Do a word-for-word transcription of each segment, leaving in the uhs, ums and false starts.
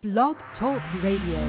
Blog Talk Radio.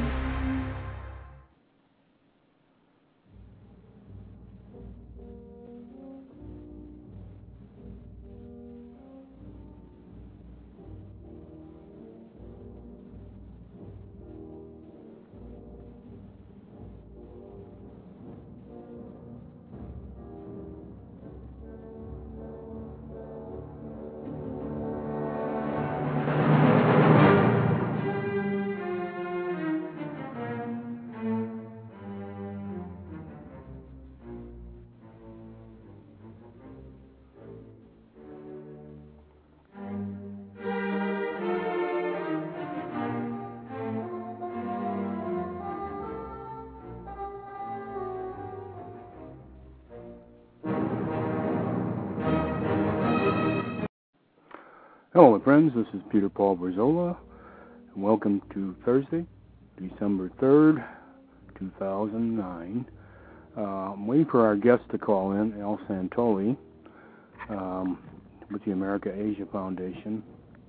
Hello, my friends. This is Peter Paul Berzola, and welcome to Thursday, December third, two thousand nine. Uh, I'm waiting for our guest to call in, Al Santoli, um, with the America Asia Foundation,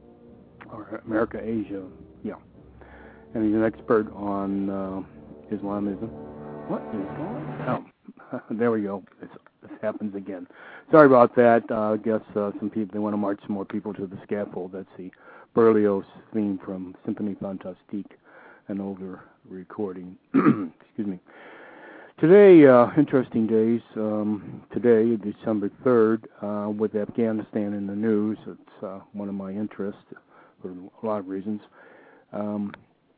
or America Asia, yeah. And he's an expert on uh, Islamism. What is going on? Oh, there we go. It's, this happens again. Sorry about that. Uh, I guess uh, some people, they want to march some more people to the scaffold. That's the Berlioz theme from Symphonie Fantastique, an older recording. Excuse me. Today, uh, interesting days. Um, today, December third, uh, with Afghanistan in the news. It's uh, one of my interests for a lot of reasons. Um,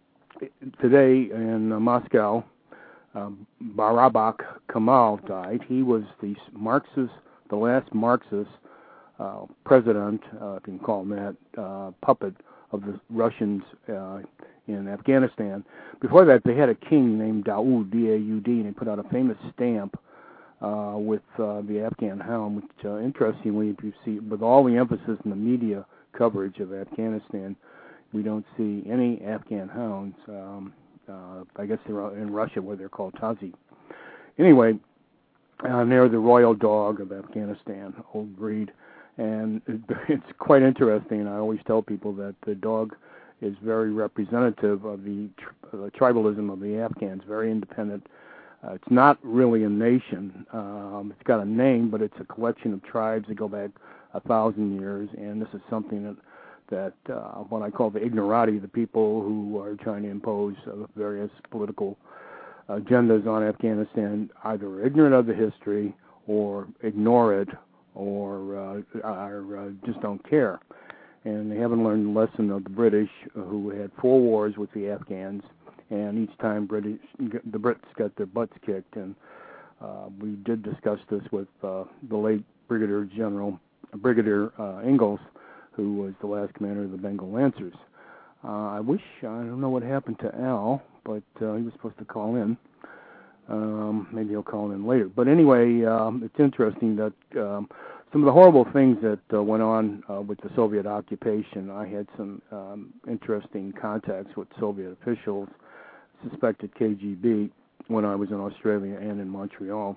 today in uh, Moscow, um, Barack Kemal died. He was the Marxist, the last Marxist uh, president, uh, if you can call him that, uh, puppet of the Russians uh, in Afghanistan. Before that, they had a king named Daoud, D A U D, and he put out a famous stamp uh, with uh, the Afghan hound, which, uh, interestingly, if you see, with all the emphasis in the media coverage of Afghanistan, we don't see any Afghan hounds. Um, uh, I guess they're in Russia where they're called Tazi. Anyway, uh, they're the royal dog of Afghanistan, old breed. And it's quite interesting. I always tell people that the dog is very representative of the, uh, the tribalism of the Afghans, very independent. Uh, it's not really a nation. Um, it's got a name, but it's a collection of tribes that go back a thousand years, and this is something that, that uh, what I call the ignorati, the people who are trying to impose uh, various political agendas on Afghanistan, either are ignorant of the history or ignore it or uh, are, uh, just don't care. And they haven't learned the lesson of the British, uh, who had four wars with the Afghans, and each time British, the Brits got their butts kicked. And uh, we did discuss this with uh, the late Brigadier General, Brigadier uh, Ingalls, who was the last commander of the Bengal Lancers. Uh, I wish, I don't know what happened to Al, but uh, he was supposed to call in. Um, maybe he'll call in later. But anyway, um, it's interesting that um, some of the horrible things that uh, went on uh, with the Soviet occupation, I had some um, interesting contacts with Soviet officials, suspected K G B, when I was in Australia and in Montreal.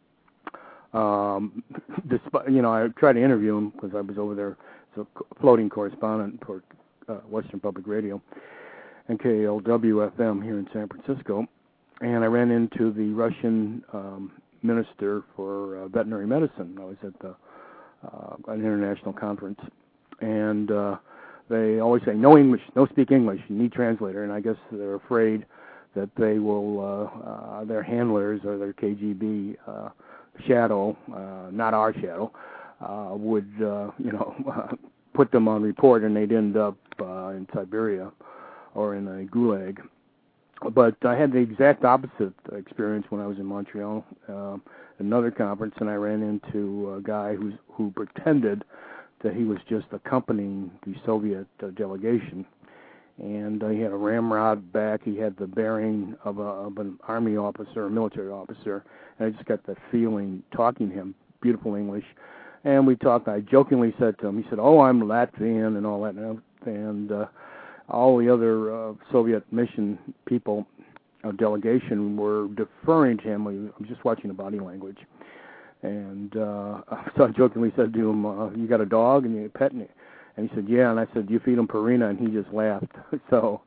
Um, despite, you know, I tried to interview him because I was over there as a floating correspondent for uh, Western Public Radio and K L W F M here in San Francisco. And I ran into the Russian um, minister for uh, veterinary medicine. I was at the, uh, an international conference. And uh, they always say, no English, no speak English, you need translator. And I guess they're afraid that they will, uh, uh, their handlers or their K G B uh, shadow, uh, not our shadow, uh, would, uh, you know, uh, put them on report and they'd end up uh, in Siberia or in a gulag. But I had the exact opposite experience when I was in Montreal, uh, another conference, and I ran into a guy who's, who pretended that he was just accompanying the Soviet uh, delegation. And uh, he had a ramrod back. He had the bearing of, a, of an army officer, a military officer. And I just got that feeling talking to him, beautiful English. And we talked. I jokingly said to him, he said, oh, I'm Latvian and all that. And uh, all the other uh, Soviet mission people, uh, delegation, were deferring to him. I'm just watching the body language. And uh, so I jokingly said to him, uh, you got a dog and you pet me? And he said, yeah. And I said, do you feed him Purina? And he just laughed. So uh,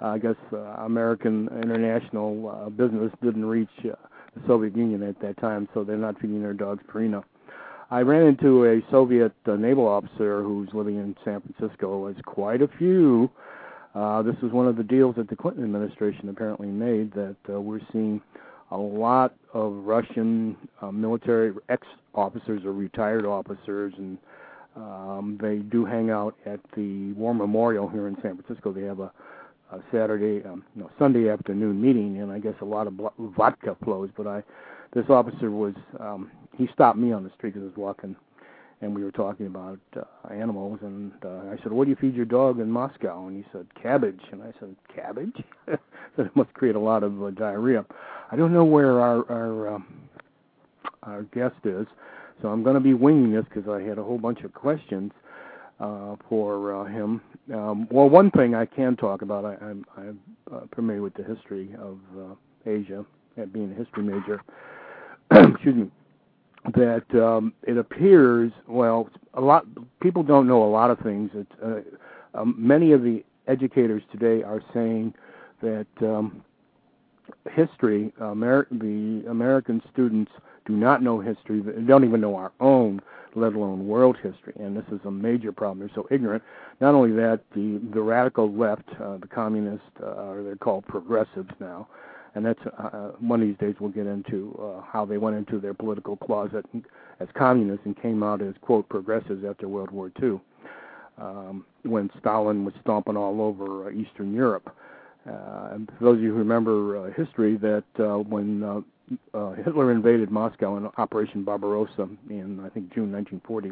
I guess uh, American international uh, business didn't reach uh, the Soviet Union at that time, so they're not feeding their dogs Purina. I ran into a Soviet uh, naval officer who's living in San Francisco. There's quite a few. Uh, this is one of the deals that the Clinton administration apparently made, that uh, we're seeing a lot of Russian uh, military ex-officers or retired officers, and um, they do hang out at the War Memorial here in San Francisco. They have a, a Saturday, um, no, Sunday afternoon meeting, and I guess a lot of vodka flows. But I, this officer was, um, he stopped me on the street because I was walking, and we were talking about uh, animals, and uh, I said, what do you feed your dog in Moscow? And he said, cabbage. And I said, cabbage? So it must create a lot of uh, diarrhea. I don't know where our our, um, our guest is, so I'm going to be winging this because I had a whole bunch of questions uh, for uh, him. Um, well, one thing I can talk about, I, I'm, I'm uh, familiar with the history of uh, Asia, being a history major. Excuse me. That um, it appears, well, a lot people don't know a lot of things. It's, uh, um, many of the educators today are saying that um, history, Amer- the American students do not know history, they don't even know our own, let alone world history, and this is a major problem. They're so ignorant. Not only that, the, the radical left, uh, the communists, uh, or they're called progressives now, and that's uh, one of these days we'll get into uh, how they went into their political closet as communists and came out as, quote, progressives after World War Two, um, when Stalin was stomping all over uh, Eastern Europe. Uh, and for those of you who remember uh, history, that uh, when uh, uh, Hitler invaded Moscow in Operation Barbarossa in, I think, June nineteen forty,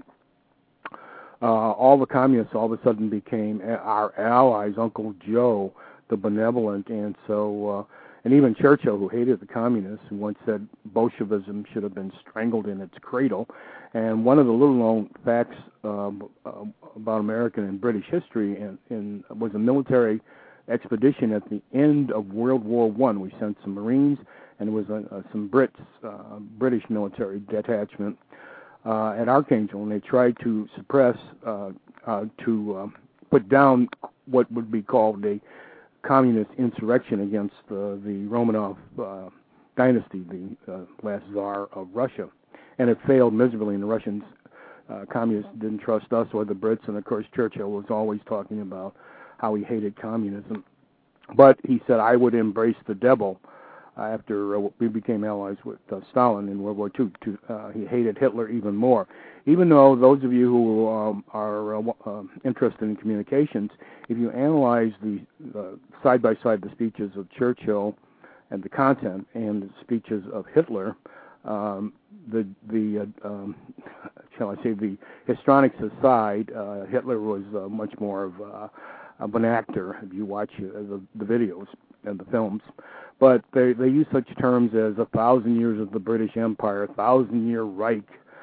uh, all the communists all of a sudden became our allies, Uncle Joe, the benevolent, and so... Uh, And even Churchill, who hated the communists, who once said Bolshevism should have been strangled in its cradle. And one of the little-known facts um, uh, about American and British history in, in, was a military expedition at the end of World War One. We sent some Marines, and there was a, a, some Brits, uh, British military detachment uh, at Archangel, and they tried to suppress, uh, uh, to uh, put down what would be called a communist insurrection against uh, the Romanov uh, dynasty, the uh, last czar of Russia. And it failed miserably, and the Russians, uh, communists, didn't trust us or the Brits, and of course Churchill was always talking about how he hated communism. But he said, I would embrace the devil after uh, we became allies with uh, Stalin in World War Two. To, uh, he hated Hitler even more. Even though those of you who um, are uh, uh, interested in communications, if you analyze the uh, side-by-side the speeches of Churchill and the content and the speeches of Hitler, um, the, the uh, um, shall I say, the histrionics aside, uh, Hitler was uh, much more of uh, of an actor if you watch uh, the, the videos and the films. But they, they use such terms as a thousand years of the British Empire, a thousand-year Reich,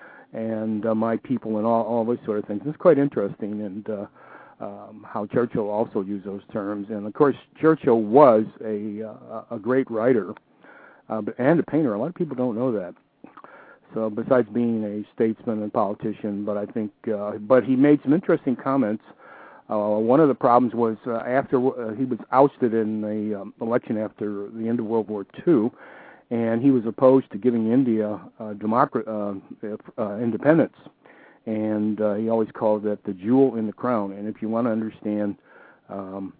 and uh, my people, and all, all those sort of things. It's quite interesting, and uh, um, how Churchill also used those terms. And, of course, Churchill was a, uh, a great writer uh, and a painter. A lot of people don't know that. So besides being a statesman and politician, but I think, uh, but he made some interesting comments. Uh, one of the problems was uh, after uh, he was ousted in the um, election after the end of World War Two, and he was opposed to giving India uh, democra- uh, uh, independence. And uh, he always called that the jewel in the crown. And if you want to understand um,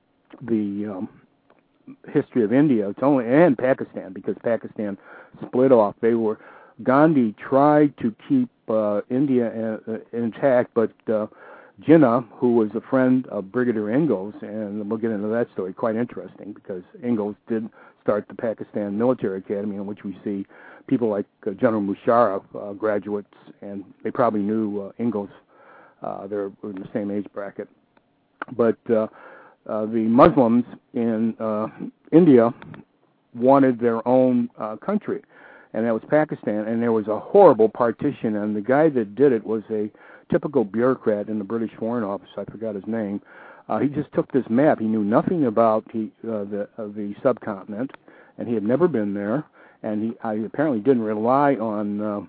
the um, history of India, it's only and Pakistan, because Pakistan split off. They were Gandhi tried to keep uh, India uh, intact, but uh, Jinnah, who was a friend of Brigadier Ingalls, and we'll get into that story, quite interesting, because Ingalls did start the Pakistan Military Academy, in which we see people like uh, General Musharraf, uh, graduates, and they probably knew uh, Ingalls. Uh, they're in the same age bracket. But uh, uh, the Muslims in uh, India wanted their own uh, country, and that was Pakistan, and there was a horrible partition, and the guy that did it was a typical bureaucrat in the British Foreign Office. I forgot his name. Uh, he just took this map. He knew nothing about he, uh, the uh, the subcontinent, and he had never been there. And he I apparently didn't rely on uh,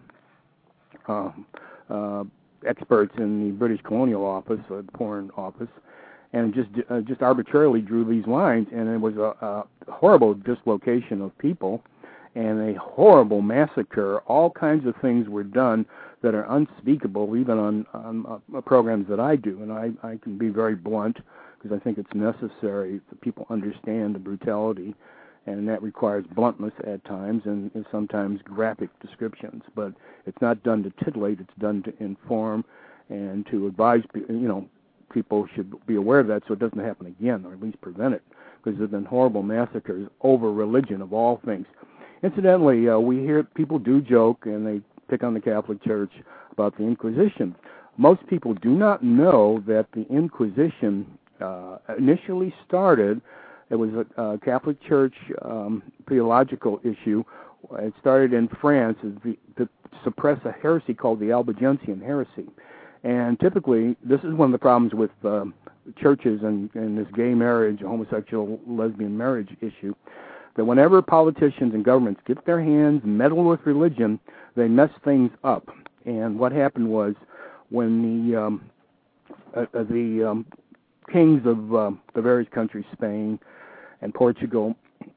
uh, uh, experts in the British Colonial Office, or the Foreign Office. and just uh, just arbitrarily drew these lines, and it was a, a horrible dislocation of people and a horrible massacre. All kinds of things were done that are unspeakable, even on, on uh, programs that I do, and I, I can be very blunt because I think it's necessary that people understand the brutality, and that requires bluntness at times and, and sometimes graphic descriptions. But it's not done to titillate; it's done to inform and to advise. You know, people should be aware of that so it doesn't happen again, or at least prevent it, because there have been horrible massacres over religion of all things. Incidentally, uh, we hear people do joke and they pick on the Catholic Church about the Inquisition. Most people do not know that the Inquisition uh, initially started. It was a, a Catholic Church um, theological issue. It started in France to, to suppress a heresy called the Albigensian heresy. And typically, this is one of the problems with uh, churches and, and this gay marriage, homosexual, lesbian marriage issue, that whenever politicians and governments get their hands, meddle with religion, they mess things up. And what happened was when the um, uh, the um, kings of uh, the various countries, Spain and Portugal,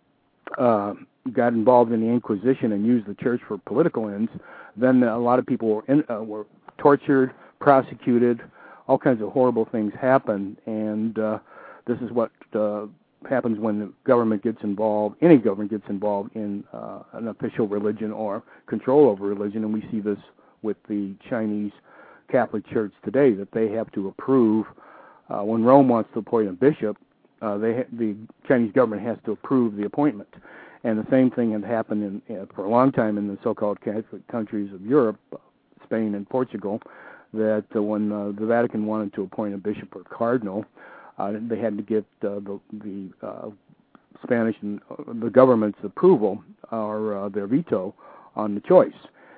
uh, got involved in the Inquisition and used the church for political ends, then a lot of people were in, uh, were tortured, prosecuted, all kinds of horrible things happened, and uh, this is what uh, happens when the government gets involved, any government gets involved in uh, an official religion or control over religion, and we see this with the Chinese Catholic Church today, that they have to approve, uh, when Rome wants to appoint a bishop, uh, they ha- the Chinese government has to approve the appointment. And the same thing had happened in, uh, for a long time in the so-called Catholic countries of Europe, Spain and Portugal, that uh, when uh, the Vatican wanted to appoint a bishop or cardinal, uh, they had to get uh, the, the uh, Spanish and uh, the government's approval or uh, their veto on the choice.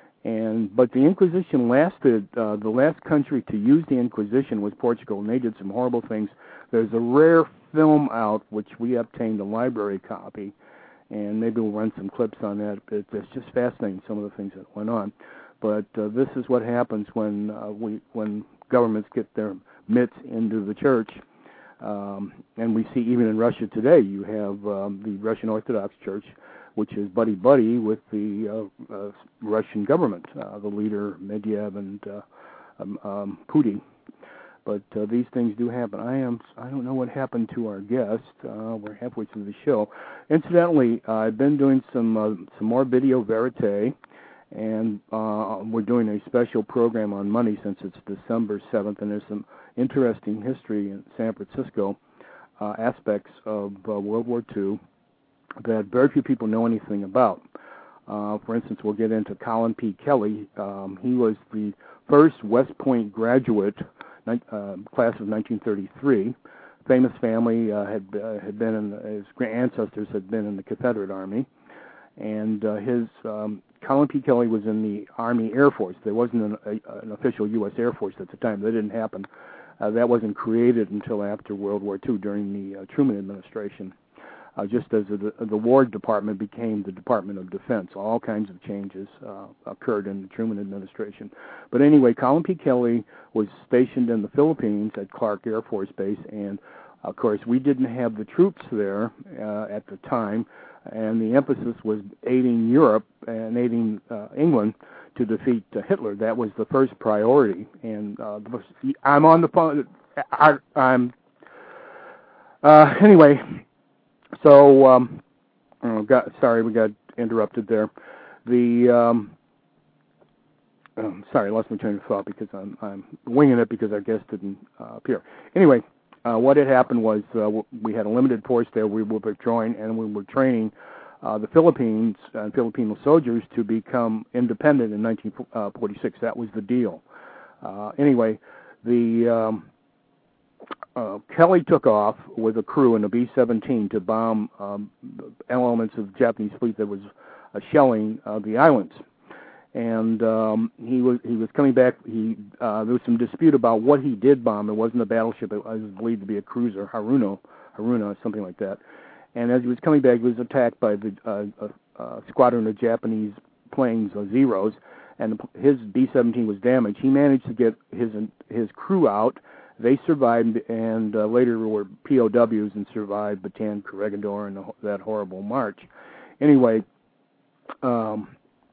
And but the Inquisition lasted. Uh, the last country to use the Inquisition was Portugal, and they did some horrible things. There's a rare film out which we obtained a library copy, and maybe we'll run some clips on that. But it's just fascinating, some of the things that went on. But uh, this is what happens when uh, we when governments get their mitts into the church. Um, and we see even in Russia today, you have um, the Russian Orthodox Church, which is buddy-buddy with the uh, uh, Russian government, uh, the leader Medvedev and uh, um, um, Putin. But uh, these things do happen. I am I don't know what happened to our guest. Uh, we're halfway through the show. Incidentally, uh, I've been doing some uh, some more video verite, and uh, we're doing a special program on money since it's December seventh, and there's some interesting history in San Francisco uh, aspects of uh, World War Two that very few people know anything about. Uh, for instance, we'll get into Colin P. Kelly. Um, he was the first West Point graduate, uh, class of nineteen thirty-three. Famous family, uh, had uh, had been in the, his ancestors had been in the Confederate Army, and uh, his um, Colin P. Kelly was in the Army Air Force. There wasn't an, a, an official U S Air Force at the time. That didn't happen. Uh, that wasn't created until after World War Two during the uh, Truman administration. Uh, just as the, the War Department became the Department of Defense. All kinds of changes uh, occurred in the Truman administration. But anyway, Colin P. Kelly was stationed in the Philippines at Clark Air Force Base, and of course we didn't have the troops there uh, at the time, and the emphasis was aiding Europe and aiding uh, England to defeat uh, Hitler. That was the first priority. And uh, I'm on the phone. I, I'm uh, anyway. So, um, oh, got, sorry, we got interrupted there. The um, oh, sorry, I lost my train of thought because I'm I'm winging it because our guest didn't uh, appear. Anyway, uh, what had happened was uh, we had a limited force there. We were withdrawing, and we were training uh, the Philippines and uh, Filipino soldiers to become independent in nineteen forty-six. That was the deal. Uh, anyway, the um, Uh, Kelly took off with a crew in a B seventeen to bomb um, elements of the Japanese fleet that was uh, shelling uh, the islands. And um, he was he was coming back. He uh, there was some dispute about what he did bomb. It wasn't a battleship. It was believed to be a cruiser, Haruno, Haruna, something like that. And as he was coming back, he was attacked by the uh, uh, uh, squadron of Japanese planes, uh, Zeros, and his B seventeen was damaged. He managed to get his his crew out They survived and uh, later were P O Ws and survived Bataan, Corregidor, and the, that horrible march. Anyway, um,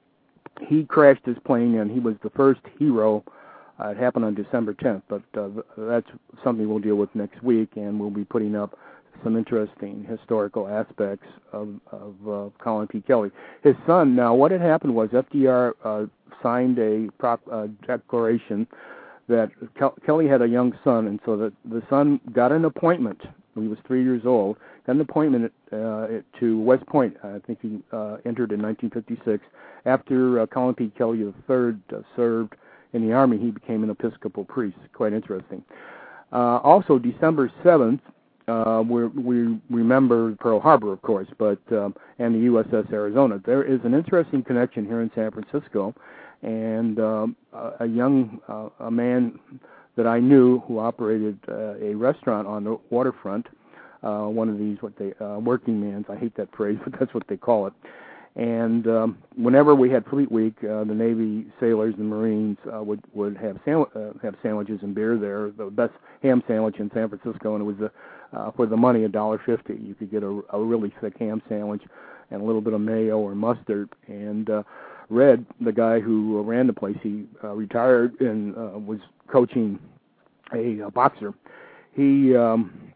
he crashed his plane, and he was the first hero. Uh, it happened on December tenth, but uh, that's something we'll deal with next week, and we'll be putting up some interesting historical aspects of, of uh, Colin P. Kelly. His son, now what had happened was F D R uh, signed a proc- uh, declaration that Kel- Kelly had a young son, and so that the son got an appointment when he was three years old, got an appointment uh, to West Point. I think he uh, entered in nineteen fifty-six. After uh, Colin P. Kelly the third uh, served in the Army, he became an Episcopal priest. Quite interesting. Uh, also, December seventh, uh, we we remember Pearl Harbor, of course, but um, and the U S S Arizona. There is an interesting connection here in San Francisco, and um, a, a young uh, a man that I knew who operated uh, a restaurant on the waterfront, uh, one of these what they uh, working mans. I hate that phrase, but that's what they call it. And um, whenever we had Fleet Week, uh, the Navy sailors and Marines uh, would would have sandw- uh, have sandwiches and beer there. The best ham sandwich in San Francisco, and it was a, uh, for the money a dollar fifty. You could get a, a really thick ham sandwich and a little bit of mayo or mustard. And uh, Red, the guy who ran the place, he uh, retired and uh, was coaching a, a boxer. He um,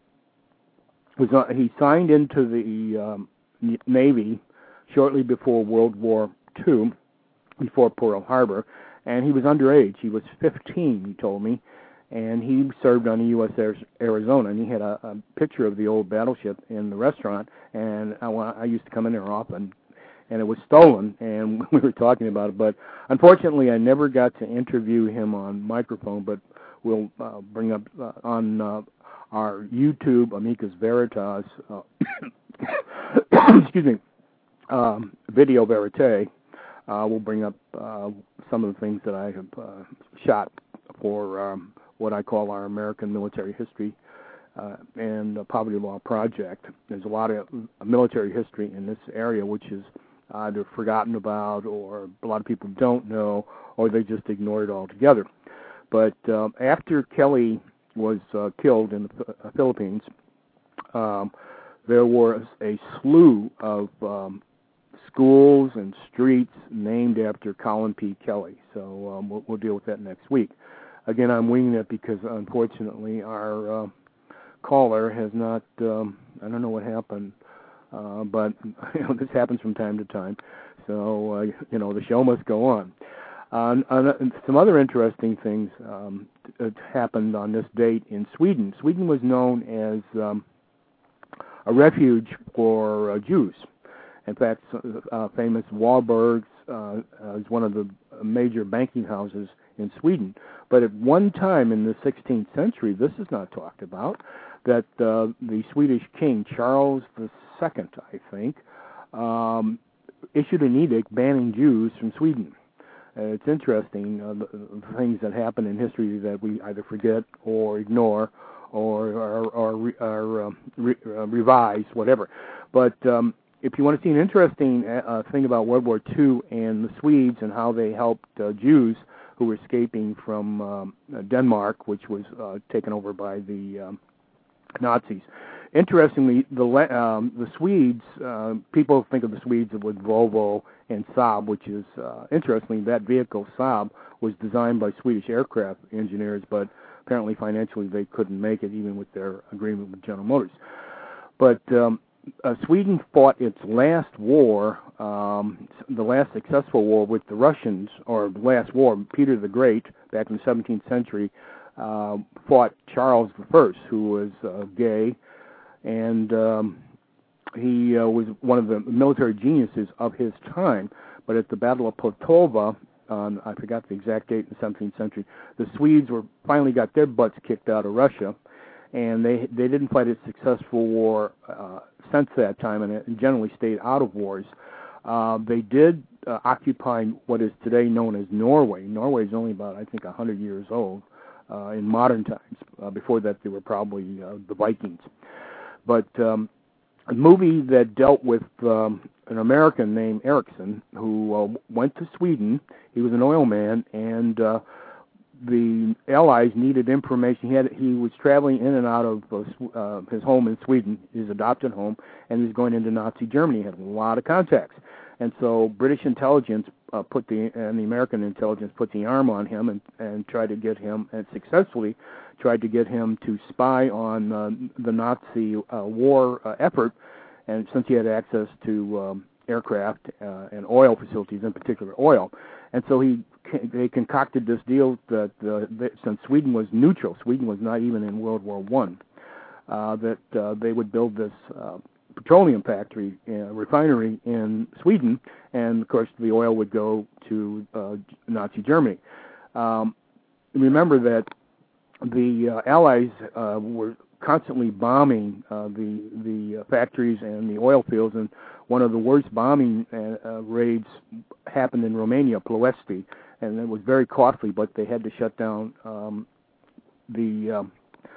was uh, he signed into the um, Navy shortly before World War Two, before Pearl Harbor, and he was underage. He was fifteen, he told me, and he served on the U S Arizona, and he had a, a picture of the old battleship in the restaurant, and I, I used to come in there often, and it was stolen, and we were talking about it, but unfortunately I never got to interview him on microphone, but we'll uh, bring up uh, on uh, our YouTube, Amicus Veritas, uh, excuse me, Um, video verite, uh, we'll bring up uh, some of the things that I have uh, shot for um, what I call our American Military History uh, and Poverty Law Project. There's a lot of military history in this area which is either forgotten about, or a lot of people don't know, or they just ignore it altogether. But um, after Kelly was uh, killed in the uh, Philippines, um, there was a slew of um, schools and streets named after Colin P. Kelly. So um, we'll, we'll deal with that next week. Again, I'm winging it because, unfortunately, our uh, caller has not, um, I don't know what happened, uh, but you know, this happens from time to time. So, uh, you know, the show must go on. Uh, uh, some other interesting things um, t- happened on this date in Sweden. Sweden was known as um, a refuge for uh, Jews. In fact, uh, famous Wahlbergs uh, is one of the major banking houses in Sweden. But at one time in the sixteenth century, this is not talked about, that uh, the Swedish king, Charles the Second, I think, um, issued an edict banning Jews from Sweden. Uh, it's interesting, uh, the, the things that happen in history that we either forget or ignore or, or, or, re, or uh, re, uh, revise, whatever. But um, if you want to see an interesting uh, thing about World War Two and the Swedes and how they helped uh, Jews who were escaping from um, Denmark, which was uh, taken over by the um, Nazis. Interestingly, the um, the Swedes, uh, people think of the Swedes with Volvo and Saab, which is, uh, interestingly, that vehicle, Saab, was designed by Swedish aircraft engineers, but apparently financially they couldn't make it, even with their agreement with General Motors. But um, uh, Sweden fought its last war, um, the last successful war with the Russians, or the last war, Peter the Great, back in the seventeenth century, uh, fought Charles the First, who was uh, gay, and um, he uh, was one of the military geniuses of his time. But at the Battle of Poltava, um, I forgot the exact date in the seventeenth century, the Swedes were finally got their butts kicked out of Russia, and they they didn't fight a successful war uh, since that time, and generally stayed out of wars. Uh, they did uh, occupy what is today known as Norway. Norway is only about, I think, one hundred years old uh, in modern times. Uh, before that, they were probably uh, the Vikings. But um, a movie that dealt with um, an American named Erickson, who uh, went to Sweden. He was an oil man, and uh, the Allies needed information. He had he was traveling in and out of uh, uh, his home in Sweden, his adopted home, and he was going into Nazi Germany. He had a lot of contacts, and so British intelligence uh, put the and the American intelligence put the arm on him and and tried to get him, and successfully tried to get him to spy on uh, the Nazi uh, war uh, effort. And since he had access to um, aircraft uh, and oil facilities, in particular oil, and so he they concocted this deal that, uh, that since Sweden was neutral, Sweden was not even in World War One, uh, that uh, they would build this uh, petroleum factory, uh, refinery in Sweden, and of course the oil would go to uh, Nazi Germany. Um, remember that the uh, Allies uh, were constantly bombing uh, the the uh, factories and the oil fields, and one of the worst bombing uh, uh, raids happened in Romania, Ploesti, and it was very costly, but they had to shut down um, the um,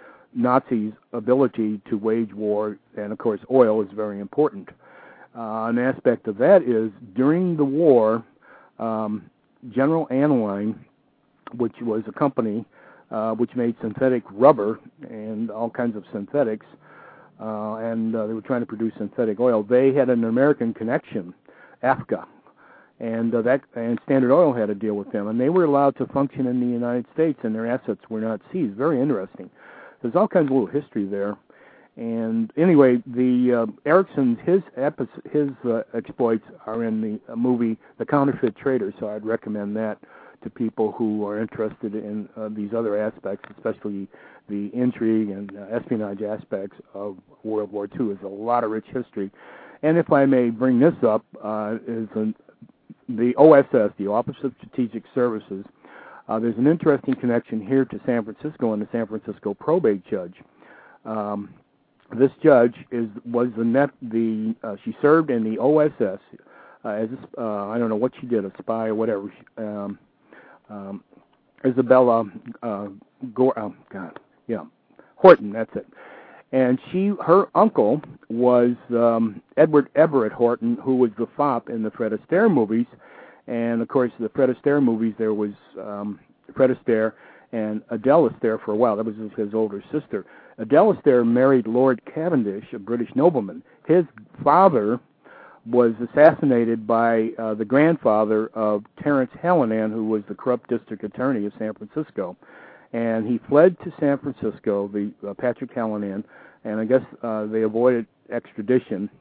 Nazis' ability to wage war, and of course oil is very important. Uh, an aspect of that is during the war, um, General Aniline, which was a company uh, which made synthetic rubber and all kinds of synthetics, uh, and uh, they were trying to produce synthetic oil. They had an American connection, A F C A, and uh, that and Standard Oil had a deal with them, and they were allowed to function in the United States, and their assets were not seized. Very interesting. There's all kinds of little history there. And anyway, the uh, Eriksson's his epi- his uh, exploits are in the uh, movie The Counterfeit Trader, so I'd recommend that to people who are interested in uh, these other aspects, especially the intrigue and uh, espionage aspects of World War Two. There's a lot of rich history. And if I may bring this up, uh, is an, the O S S, the Office of Strategic Services. Uh, there's an interesting connection here to San Francisco and the San Francisco probate judge. Um, this judge is was the net the uh, she served in the O S S uh, as a, uh, I don't know what she did, a spy or whatever. Um, um, Isabella uh, Gore, oh, God, yeah, Horton. That's it. And she, her uncle was um, Edward Everett Horton, who was the fop in the Fred Astaire movies. And, of course, the Fred Astaire movies, there was um, Fred Astaire and Adele Astaire for a while. That was his older sister. Adele Astaire married Lord Cavendish, a British nobleman. His father was assassinated by uh, the grandfather of Terence Hallinan, who was the corrupt district attorney of San Francisco. And he fled to San Francisco, the uh, Patrick Hallinan, and I guess uh, they avoided extradition.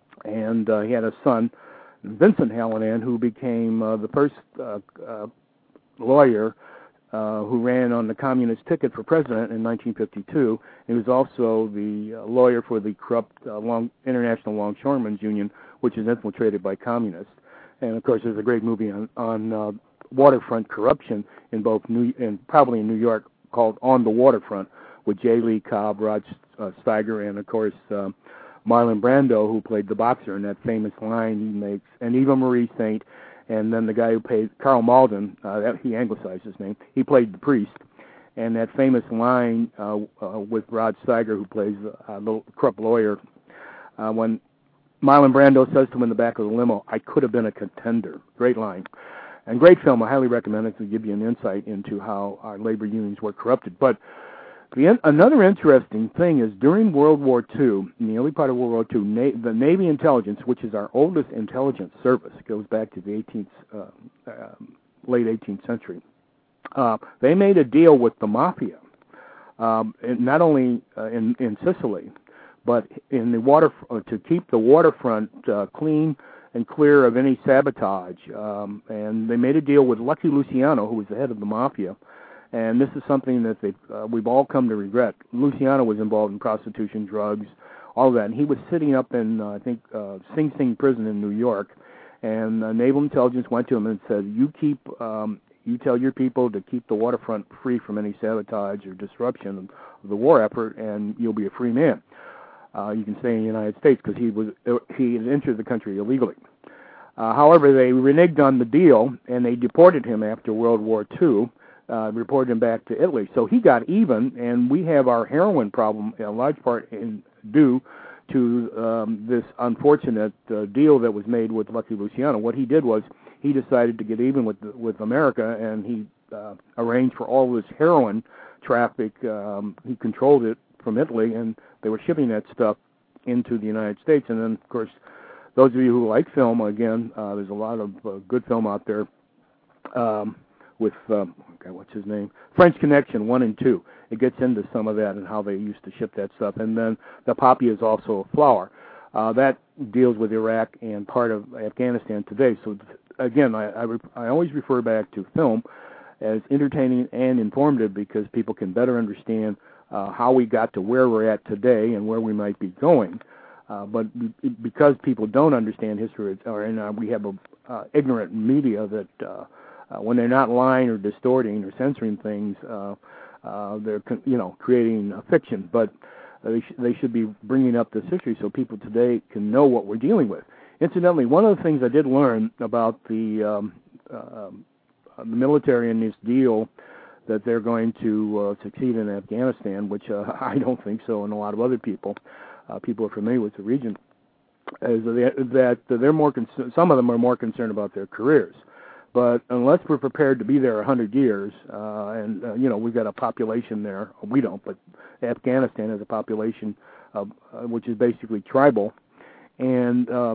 And uh, he had a son, Vincent Hallinan, who became uh, the first uh, uh, lawyer uh, who ran on the communist ticket for president in nineteen fifty-two. He was also the uh, lawyer for the corrupt uh, long, International Longshoremen's Union, which is infiltrated by communists. And of course, there's a great movie on, on uh, waterfront corruption in both New and probably in New York called On the Waterfront, with J. Lee Cobb, Rod uh, Steiger, and of course uh, Marlon Brando, who played the boxer in that famous line he makes, and Eva Marie Saint, and then the guy who played Carl Malden, uh, that, he anglicized his name, he played the priest. And that famous line uh, uh, with Rod Steiger, who plays a uh, corrupt lawyer, uh, when Marlon Brando says to him in the back of the limo, "I could have been a contender." Great line. And great film. I highly recommend it to give you an insight into how our labor unions were corrupted. But the, another interesting thing is during World War Two, in the early part of World War Two, Na- the Navy intelligence, which is our oldest intelligence service, goes back to the eighteenth, uh, uh, late eighteenth century. Uh, they made a deal with the mafia, um, and not only uh, in, in Sicily, but in the water uh, to keep the waterfront uh, clean and clear of any sabotage. Um, and they made a deal with Lucky Luciano, who was the head of the mafia. And this is something that they uh, we've all come to regret. Luciano was involved in prostitution, drugs, all of that. And he was sitting up in, uh, I think, uh, Sing Sing prison in New York. And uh, Naval Intelligence went to him and said, you keep, um, you tell your people to keep the waterfront free from any sabotage or disruption of the war effort, and you'll be a free man. Uh, you can stay in the United States, because he was he had entered the country illegally. Uh, however, they reneged on the deal, and they deported him after World War Two, uh, reported him back to Italy. So he got even, and we have our heroin problem in large part in, due to um, this unfortunate uh, deal that was made with Lucky Luciano. What he did was he decided to get even with with America, and he uh, arranged for all this heroin traffic. Um, he controlled it from Italy, and they were shipping that stuff into the United States. And then, of course, those of you who like film, again, uh, there's a lot of uh, good film out there um, with, um, okay, what's his name? French Connection one and two. It gets into some of that and how they used to ship that stuff. And then the poppy is also a flower. Uh, that deals with Iraq and part of Afghanistan today. So, again, I, I, re- I always refer back to film as entertaining and informative because people can better understand uh, how we got to where we're at today and where we might be going. Uh, but because people don't understand history, or and, uh, we have a uh, ignorant media that uh, uh, when they're not lying or distorting or censoring things, uh, uh, they're you know creating a fiction. But they, sh- they should be bringing up this history so people today can know what we're dealing with. Incidentally, one of the things I did learn about the um, uh, the military in this deal that they're going to uh, succeed in Afghanistan, which uh, I don't think so, and a lot of other people. Uh, people are familiar with the region, is that they're more concerned, some of them are more concerned about their careers. But unless we're prepared to be there a hundred years, uh, and, uh, you know, we've got a population there, we don't, but Afghanistan has a population of, uh, which is basically tribal, and uh,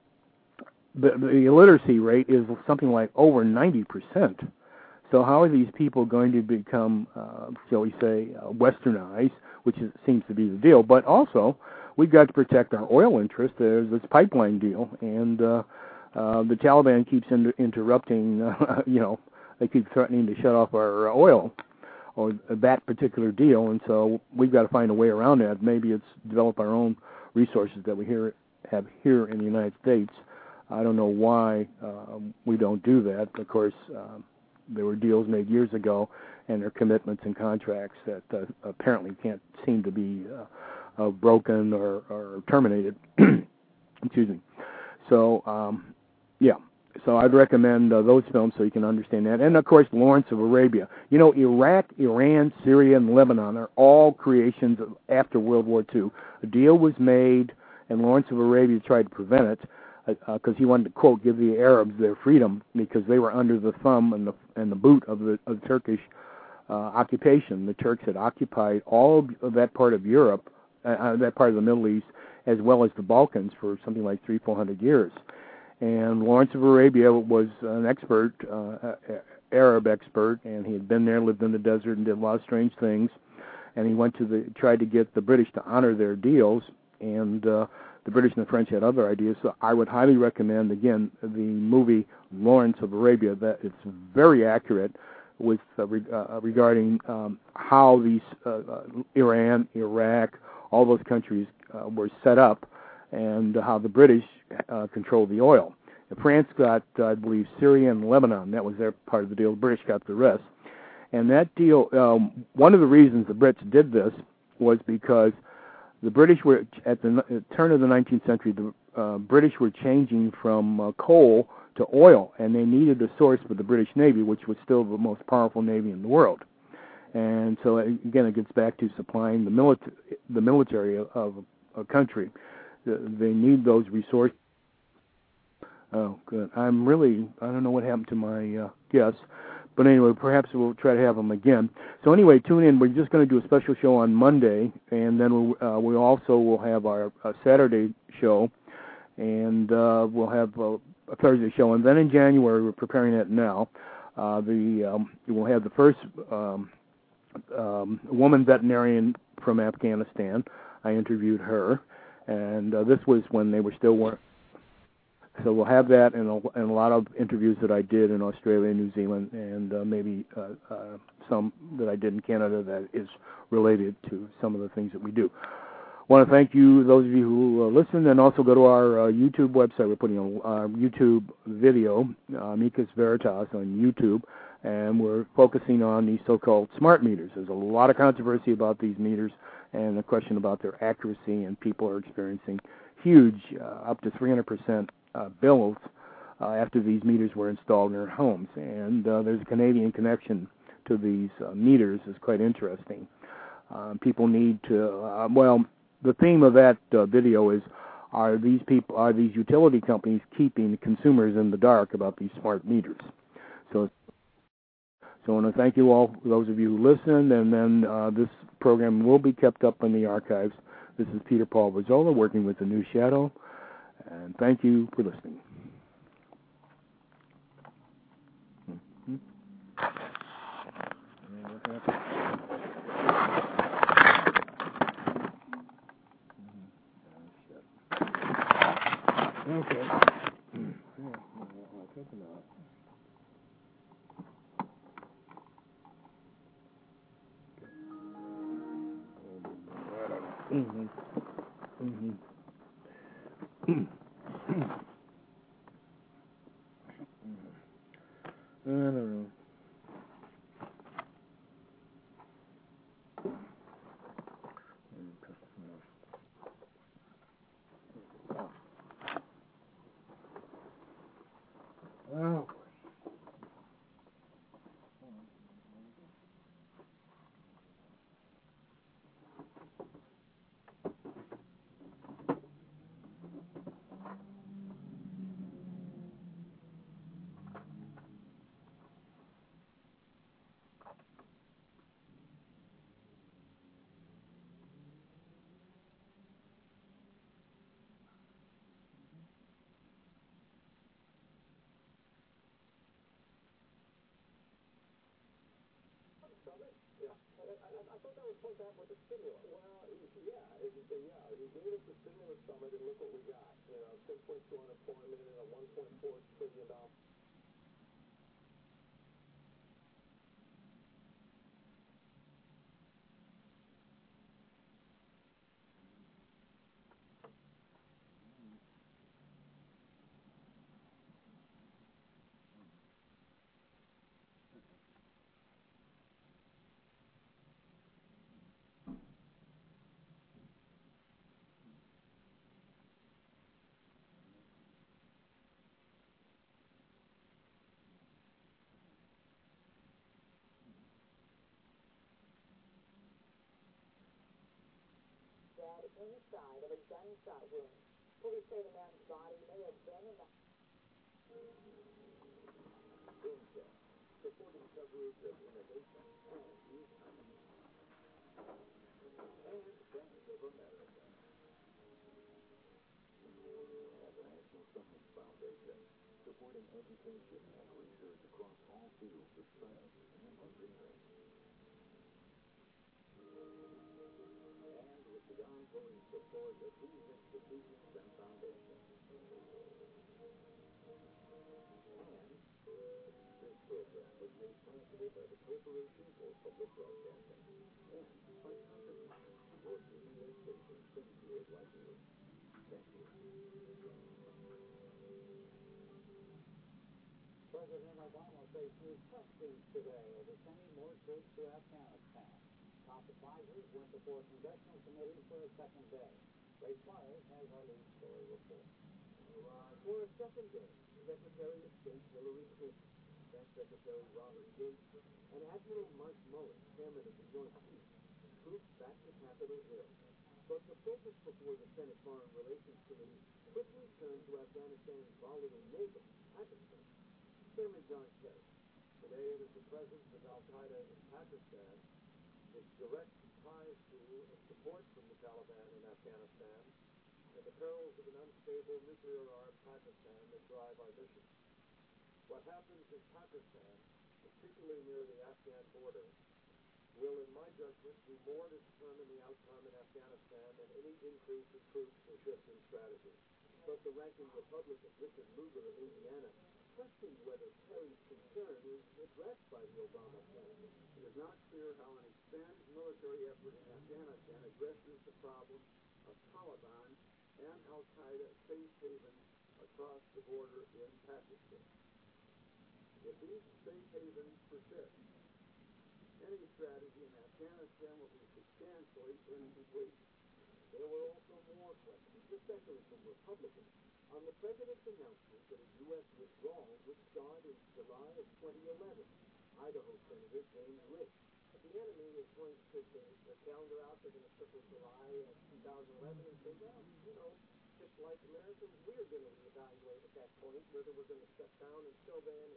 the, the illiteracy rate is something like over ninety percent. So how are these people going to become, uh, shall we say, uh, westernized, which is, seems to be the deal, but also we've got to protect our oil interest. There's this pipeline deal, and uh, uh, the Taliban keeps inter- interrupting, uh, you know, they keep threatening to shut off our oil or that particular deal, and so we've got to find a way around that. Maybe it's develop our own resources that we here have here in the United States. I don't know why uh, we don't do that. Of course, uh, there were deals made years ago, and there are commitments and contracts that uh, apparently can't seem to be uh, Uh, broken or, or terminated. Excuse me. So, um, yeah. So I'd recommend uh, those films so you can understand that. And, of course, Lawrence of Arabia. You know, Iraq, Iran, Syria, and Lebanon are all creations of after World War Two. A deal was made, and Lawrence of Arabia tried to prevent it because uh, uh, he wanted to, quote, give the Arabs their freedom because they were under the thumb and the, and the boot of the, of the Turkish uh, occupation. The Turks had occupied all of that part of Europe, Uh, that part of the Middle East, as well as the Balkans for something like three, four hundred years. And Lawrence of Arabia was an expert, uh, Arab expert, and he had been there, lived in the desert, and did a lot of strange things. And he went to the, tried to get the British to honor their deals, and uh, the British and the French had other ideas. So I would highly recommend, again, the movie Lawrence of Arabia. That it's very accurate with uh, re- uh, regarding um, how these uh, uh, Iran, Iraq, all those countries uh, were set up, and how the British uh, controlled the oil. And France got, uh, I believe, Syria and Lebanon. That was their part of the deal. The British got the rest. And that deal, um, one of the reasons the Brits did this was because the British were, at the uh, turn of the nineteenth century, the uh, British were changing from uh, coal to oil, and they needed a source for the British Navy, which was still the most powerful Navy in the world. And so, again, it gets back to supplying the, milita- the military of a country. They need those resources. Oh, good. I'm really, I don't know what happened to my uh, guests. But anyway, perhaps we'll try to have them again. So anyway, tune in. We're just going to do a special show on Monday, and then we'll, uh, we also will have our uh, Saturday show, and uh, we'll have a, a Thursday show. And then in January, we're preparing that now. Uh, the um, we'll have the first... Um, Um, a woman veterinarian from Afghanistan. I interviewed her, and uh, this was when they were still working. So we'll have that and a, and a lot of interviews that I did in Australia and New Zealand, and uh, maybe uh, uh, some that I did in Canada that is related to some of the things that we do. I want to thank you, those of you who uh, listened, and also go to our uh, YouTube website. We're putting a uh, YouTube video, uh, Amicus Veritas on YouTube, and we're focusing on these so-called smart meters. There's a lot of controversy about these meters and the question about their accuracy, and people are experiencing huge, uh, up to three hundred percent uh, bills uh, after these meters were installed in their homes. And uh, there's a Canadian connection to these uh, meters. It's quite interesting. Uh, people need to, uh, well, the theme of that uh, video is, are these people, are these utility companies keeping consumers in the dark about these smart meters? So So I want to thank you all, those of you who listened, and then uh, this program will be kept up in the archives. This is Peter Paul Brazola working with the New Shadow, and thank you for listening. Mm-hmm. Okay. Yeah, I think not. Mm-hmm. Mm-hmm. I don't know. Oh. Inside of a gunshot wound. Police say the man's body may have been in the... Supporting coverage of innovation and news companies. And Bank of America. And the National Science Foundation, supporting education and research across all fields of science and engineering. And with the ongoing support of these institutions and foundations. And this program was made possible by the Corporation for Public Broadcasting and by Congress for P B S stations syndicated like you. Thank you. President Obama faces tough speech today over sending more troops to Afghanistan. Top advisors went before congressional committees for a second day. Ray Suarez has our lead story report. For a second day, Secretary of State Hillary Clinton, Defense Secretary Robert Gates, and Admiral Mark Mullen, chairman of the Joint Chiefs, trooped back to Capitol Hill. But the focus before the Senate Foreign Relations Committee quickly turned to Afghanistan's volatile neighbor, Pakistan. Chairman John Kerry, today it is the presence of Al-Qaeda in Pakistan, its direct ties to and support from the Taliban in Afghanistan, and the perils of an unstable nuclear-armed Pakistan that drive our mission. What happens in Pakistan, particularly near the Afghan border, will, in my judgment, do more to determine the outcome in Afghanistan than any increase in troops or shift in strategy. But the ranking Republican, Richard Lugar of Indiana, questioned whether Kerry's concern is addressed by the Obama plan. It is not clear how an expanded military effort in Afghanistan addresses the problem of Taliban and Al-Qaeda safe havens across the border in Pakistan. If these safe havens persist, any strategy in Afghanistan will be substantially incomplete. There were also more questions, especially from Republicans, on the president's announcement that a U S withdrawal would start in July of twenty eleven. Idaho Senator James Rich. But the enemy is going to take the, the calendar out. They're going to circle July of two thousand eleven and say, well, you know, just like Americans, we're going to reevaluate at that point whether we're going to shut down until then. And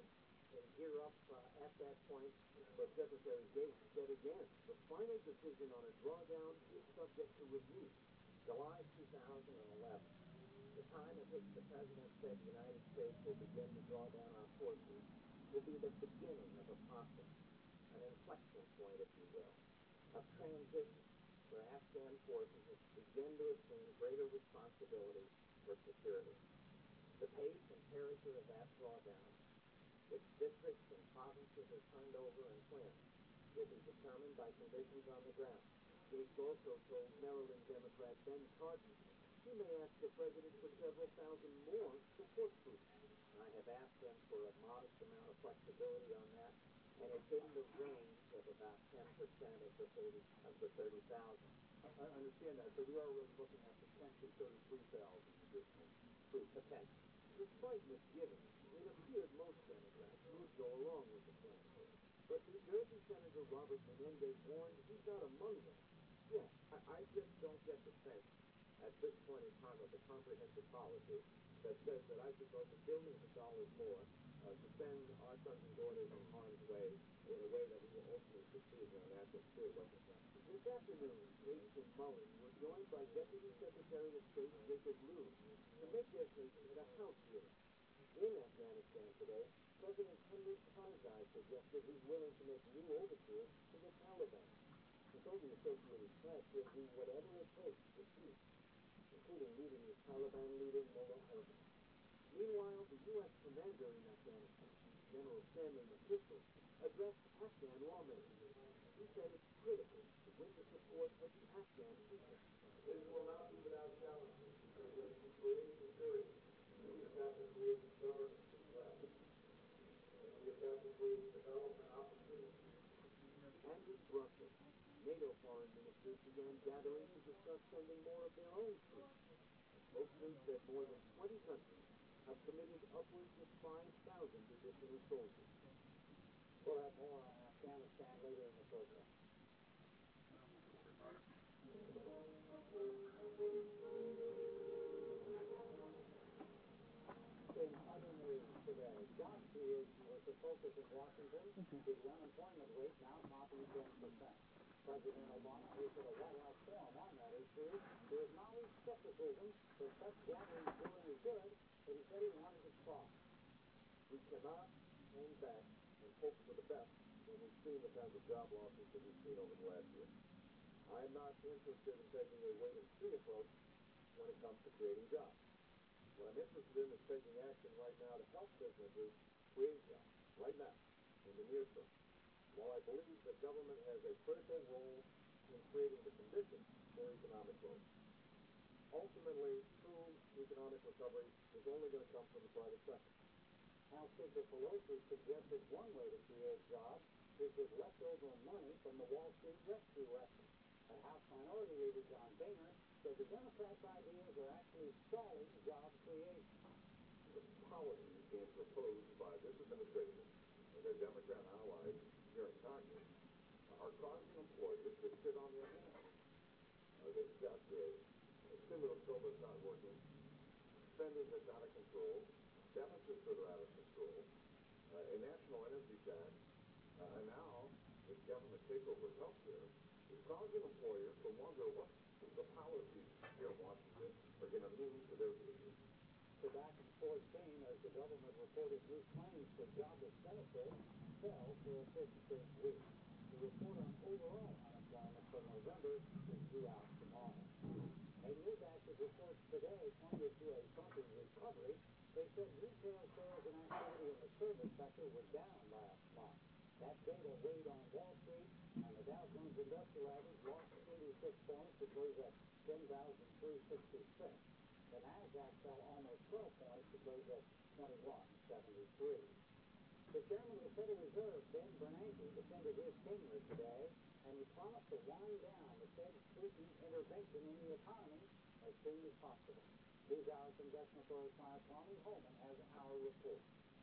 and gear up uh, at that point. But Secretary Gates said again, the final decision on a drawdown is subject to review. July two thousand eleven, the time at which the President said the United States will begin to draw down our forces, will be the beginning of a process, an inflection point, if you will, of transition where Afghan forces begin to assume greater responsibility for security. The pace and character of that drawdown, which districts and provinces are turned over and when, will be determined by conditions on the ground. Gates also told Maryland Democrat Ben Cardin he may ask the President for several thousand more support troops. I have asked them for a modest amount of flexibility on that, and it's in the range of about ten percent of the thirty of the thirty thousand. I understand that, but we are really looking at potentially thirty-three thousand additional troops. Potential. Despite misgivings, it appeared most Democrats would go along with the plan. But New Jersey Senator Robert Menendez warned he's not among them. Yeah, I, I just don't get the sense at this point in time of the comprehensive policy that says that I should vote for billions of dollars more uh, to send our sons and daughters in harm's way in a way that we will ultimately succeed in our national security weapons. This afternoon, Gates and Mullen were joined by Deputy Secretary of State Jacob Lew to make their case at a House hearing. In Afghanistan today, President Henry Karzai suggested he's willing to make new overtures to the Taliban. He told the Associated Press he'll do whatever it takes to peace, including meeting with Taliban leader Mullah Omar. Meanwhile, the U S commander in Afghanistan, General Stanley McChrystal, addressed Afghan lawmakers. He said it's critical to win the support of the Afghan people. This will not be without challenges because it is creating security. We just have to create governance as well. And we just have to create development opportunities. And in Brussels, NATO foreign ministers began gathering to discuss sending more of their own troops. Spokesman said more than twenty countries have committed upwards of five thousand additional soldiers. We'll have more on Afghanistan later in the program. In other news today, job creation was the focus in Washington, with the unemployment rate now topping ten percent. President Obama issued a White House forum on that issue. He acknowledged skepticism that such gatherings doing is good, but he said he wanted to try. We cannot hang back and hope for the best when we've seen the kinds of job losses that we've seen over the last year. I am not interested in taking a wait-and-see approach when it comes to creating jobs. What I'm interested in is taking action right now to help businesses create jobs, right now, in the near term. While I believe that government has a critical role in creating the conditions for economic growth, ultimately, true economic recovery is only going to come from the private sector. House Speaker Pelosi suggested one way to create jobs is with leftover money from the Wall Street rescue effort. And House Minority Leader John Boehner said the Democrats' ideas are actually stalling job creation. The policies being proposed by this administration and their Democrat allies here in Congress are causing employers to sit on their hands. Uh, they've got uh, a stimulus bill that's not working, spending that's out of control, deficits that are out of control, uh, a national energy tax, uh, and now this government takeover of health care is causing employers to wonder what the policies here in Washington are going to mean to their business. So back in fourteen, as the government reported new claims for jobless benefits fell for a fifth straight week. The report on overall unemployment for November is due out tomorrow. A new batch of reports today pointed to a bumpy recovery. They said retail sales and activity in the service sector were down last month. That data weighed on Wall Street, and the Dow Jones Industrial Average lost eighty-six points to close at ten thousand three hundred sixty-six. The Nasdaq fell almost twelve points to close at twenty-one seventy-three. The chairman of the Federal Reserve, Ben Bernanke, defended his tenure today, and he promised to wind down the Fed's prudent intervention in the economy as soon as possible. News Hour's congressional correspondent Tommy Holman has our report.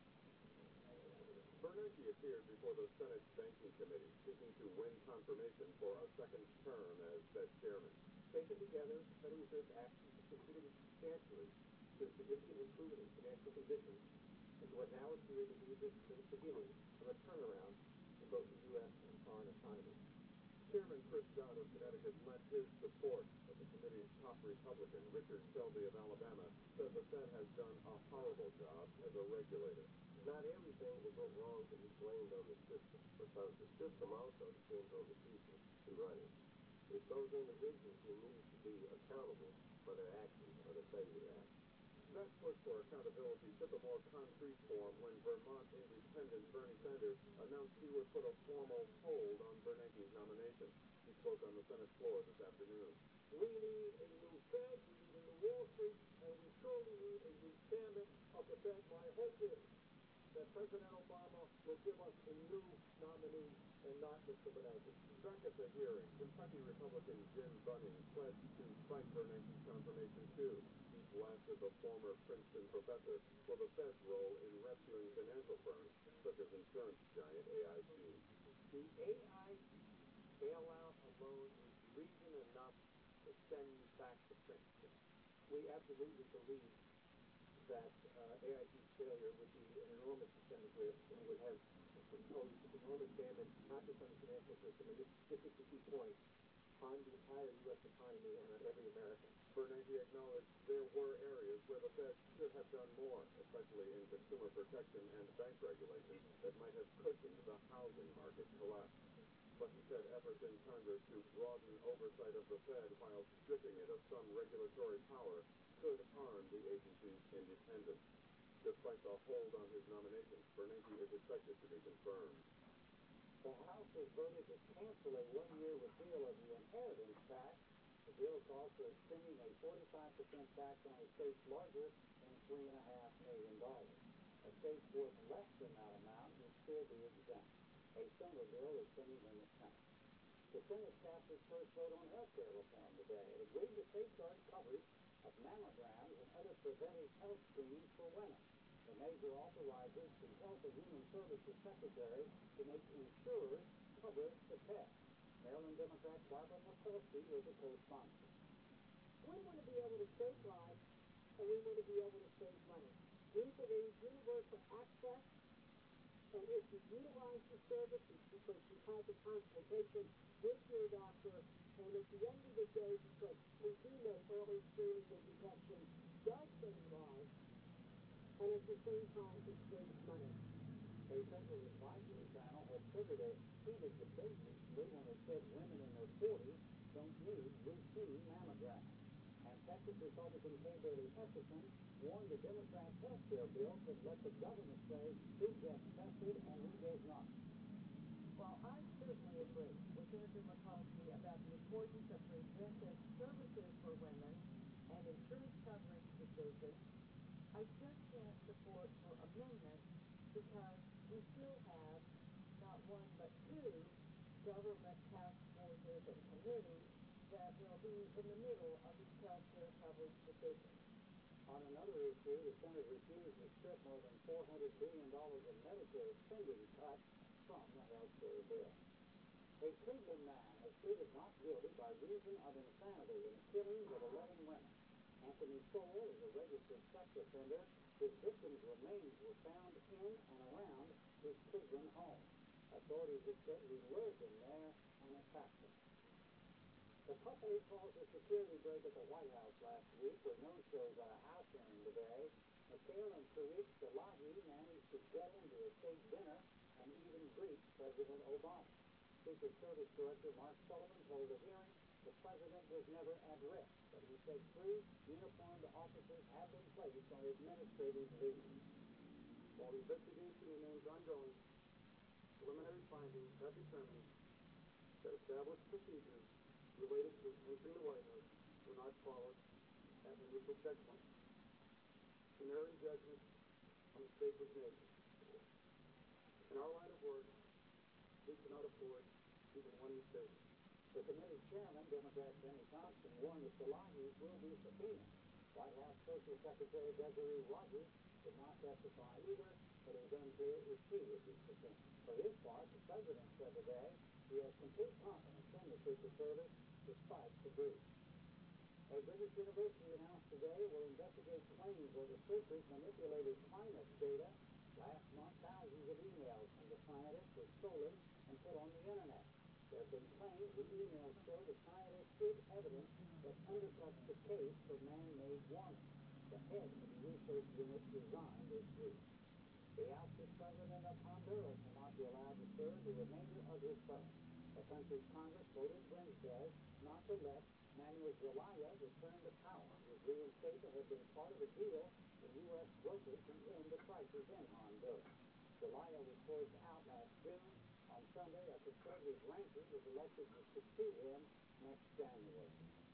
Bernanke appeared before the Senate Banking Committee, seeking to win confirmation for a second term as Fed chairman. Taken together, Federal Reserve actions have contributed substantially to significant improvement in financial conditions and What now appeared to be the, the beginning of a turnaround in both the U S and foreign economies. Chairman Chris Dodd of Connecticut lent his support, but the committee's top Republican, Richard Shelby of Alabama, said the Fed has done a horrible job as a regulator. Not everything that went wrong can be blamed on the system, because the system also depends on the people who run it. It's those individuals who need to be accountable for their actions or the failure act. That push for accountability took a more concrete form when Vermont Independent Bernie Sanders announced he would put a formal hold on Bernanke's nomination. He spoke on the Senate floor this afternoon. We need a new Fed, we need a new Wall Street, and we surely need a new chairman of the Fed. My hope is that President Obama will give us a new nominee and not Mister Bernanke. Back at the hearing, Kentucky Republican Jim Bunning pledged to fight Bernanke's confirmation too. He blasted the former Princeton professor for the Fed's role in rescuing financial firms such as insurance giant A I G. The A I G bailout alone is reason enough to send you back to Princeton. We absolutely believe that uh, A I G's failure would be an enormous systemic risk and would have imposed enormous damage, not just on the financial system, and this, this is the key point, on the entire U S economy and on every American. Bernanke acknowledged there were areas where the Fed should have done more, especially in consumer protection and bank regulation that might have cushioned the housing market collapse. But he said efforts in Congress to broaden oversight of the Fed while stripping it of some regulatory power could harm the agency's independence. Despite the hold on his nomination, Bernanke is expected to be confirmed. The House has voted to cancel a one-year repeal of the inheritance tax. The bill calls for extending a forty-five percent tax on estates larger than three point five million dollars. Estates worth less than that amount will still be exempt. A similar bill is pending in the Senate. The Senate passed its first vote on health care reform today. It agreed to safeguard coverage of mammograms and other preventive health screenings for women. The measure authorizes the Health and Human Services Secretary to make insurers cover the test. Maryland Democrat Barbara McCloskey was a co-sponsor. We want to be able to save lives, and we want to be able to save money. We believe universal access, and if you utilize the service, it's because you have a consultation with your doctor, and at the end of the day, because we do know early screening and detection does save lives, and at the same time, it saves money. A federal advisory panel has triggered a heated debate recently when it said women in their forties don't need routine mammograms. And Texas Republican Kay Bailey Hutchison warned the Democrat health care bill could let the government say who gets tested and who does not. Well, I certainly agree with Senator McCloskey about the importance of preventive services for women and insurance coverage decisions. I just can't support her amendment because we still have not one but two government task forces and committees that will be in the middle of these health care coverage decisions. On another issue, the Senate refused to strip more than four hundred billion dollars in Medicare spending cuts from the health care bill. A Cleveland man is pleaded not guilty by reason of insanity in the killings of eleven women. Anthony Soule is a registered sex offender. His victims' remains were found in and around his Cleveland home. Authorities have said he lived in there and attacked them. The couple who caused a security break at the White House last week were no-shows at a house hearing today. Mikhail and Tariq Salahi managed to get into a state dinner and even greet President Obama. Secret Service Director Mark Sullivan told the hearing the president was never at risk, but he said three uniformed officers have been placed on administrative leave. While the investigation remains ongoing, preliminary findings have determined that established procedures related to entering the White House were not followed at the initial checkpoint. In erring judgment, a mistake was made. In our line of work, we cannot afford even one mistake. The committee chairman, Democrat Benny Thompson, warned the Salahis will be subpoenaed. White House Social Secretary Desiree Rogers did not testify either, but it is unclear if she will be subpoenaed. For his part, the president said today he has complete confidence in the Secret Service despite the breach. A British university announced today will investigate claims that researchers manipulated climate data Last month, thousands of emails from the scientists were stolen and put on the internet. There have been claims the emails show the scientists hid evidence that undercuts the case for man-made warming. The head of the research unit resigned this week. The ousted president of Honduras will not be allowed to serve the remainder of his term. The country's Congress voted Wednesday not to let Manuel Zelaya return to power. His reinstatement had been part of a deal the U S brokered to end the crisis in Honduras. Zelaya was forced out last June. On Sunday, a conservative rancher was elected to succeed him next January.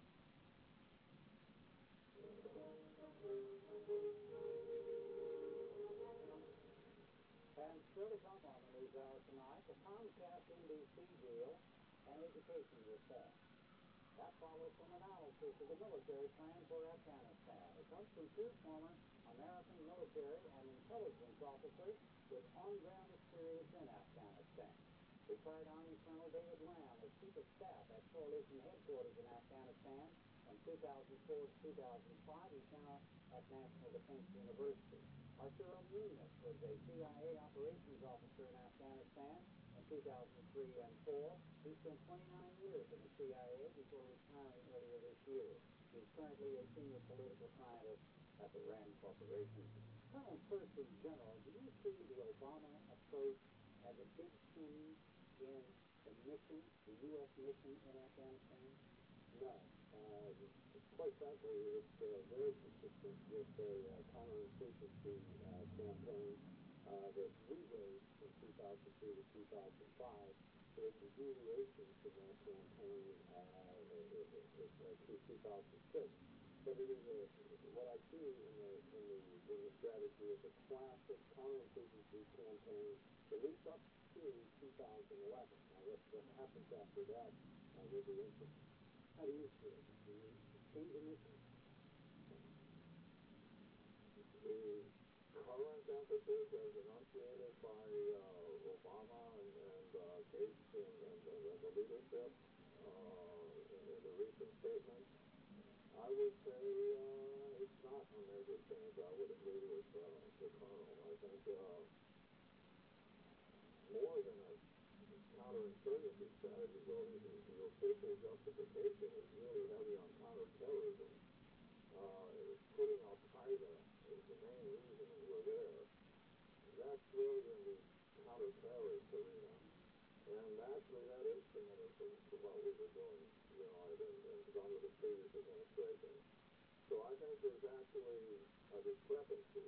And still to come on the News Hour tonight, the Comcast N B C deal and education reform. That follows from analysis of the military plan for Afghanistan. It comes from two former American military and intelligence officers with on-ground experience in Afghanistan. Retired Army Colonel David Lamb was Chief of Staff at Coalition Headquarters in Afghanistan from two thousand four to two thousand five. He's now at National Defense University. Arturo Munoz was a C I A operations officer in Afghanistan in two thousand three and four. He spent twenty-nine years in the C I A before retiring earlier this year. He's currently a senior political scientist at the RAND Corporation. Colonel, first in general, do you see the Obama approach as a big change in the mission, the U S mission in Afghanistan? No. Uh, quite frankly, it's uh, very consistent with a uh, counterinsurgency uh, campaign uh, that we raised from two thousand three to two thousand five. There's some deviations in that campaign uh, to two thousand six. But it is a, what I see in the, in the, in the strategy is a classic counterinsurgency campaign, at least up to two thousand eleven. Now, what, what happens after that uh, will be interesting. How do you see it? Do you see the mission? The current emphasis as enunciated by uh, Obama and, and uh, Gates and, and, and the leadership uh, in, in the recent statements, I would say uh, it's not a major change. I would agree with uh, the Colonel. I think uh, more than a counterinsurgency strategy, though, the, the official justification is really heavy on counterterrorism. Uh, putting Al-Qaeda is the main reason we're there. That's really in the counterterrorist arena. And actually, that is similar to, to what we were doing, you know, in, in, under the previous administration. So I think there's actually a discrepancy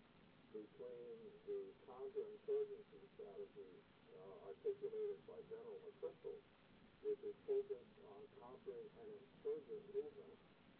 between the counterinsurgency strategy uh, articulated by General McChrystal, which is focused on countering an insurgent movement,